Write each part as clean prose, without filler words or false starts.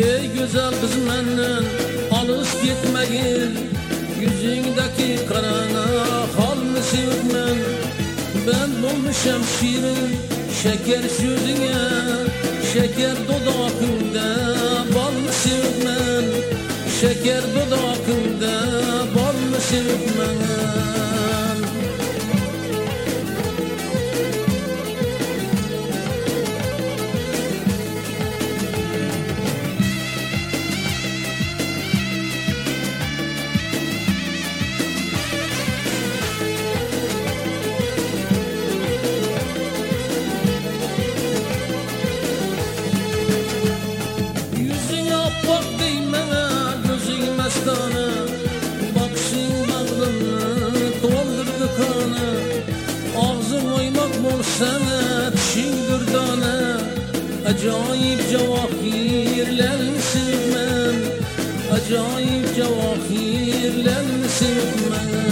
Ey güzel kız menden alış gitmegin, yüzündeki karana halını sevmem. Ben bulmuşam şirin şeker sözüne, şeker dudakında balını sevmem. Şeker dudakında balını sevmem. Sana çingir dana, acayip cevahirlerini sevmem. Acayip cevahirlerini sevmem.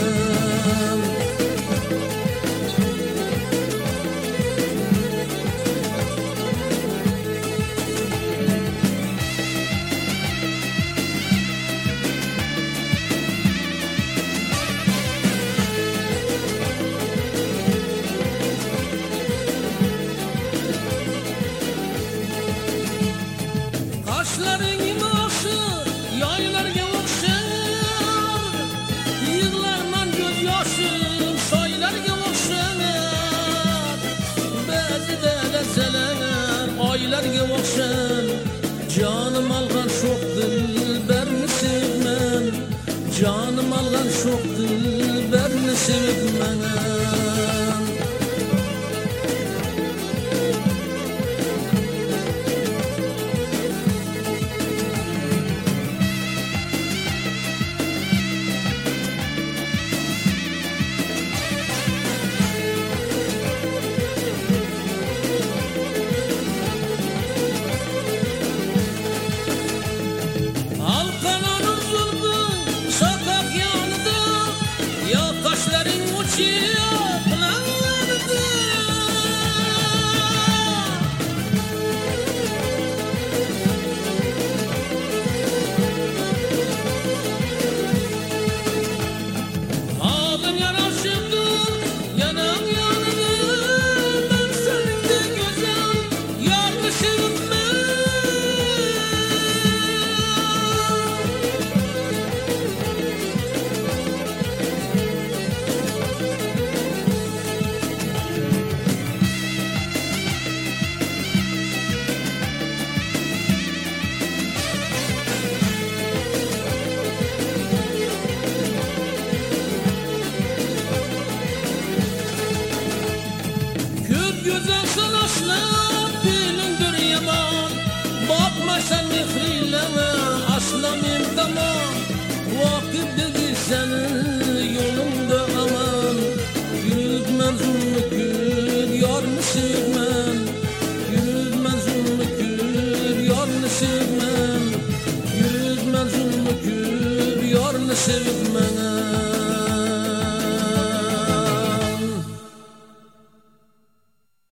Kaşların iması yaylarga o'xshar, yig'larman ko'z yoshim soylarga o'xshar. Ba'zida lazalar oylarga o'xshar. Jonim olgan sho'x dilbarni sevmam. Jonim olgan sho'x dilbarni sevmam. Sokak yanında ya kaşların uçuyor,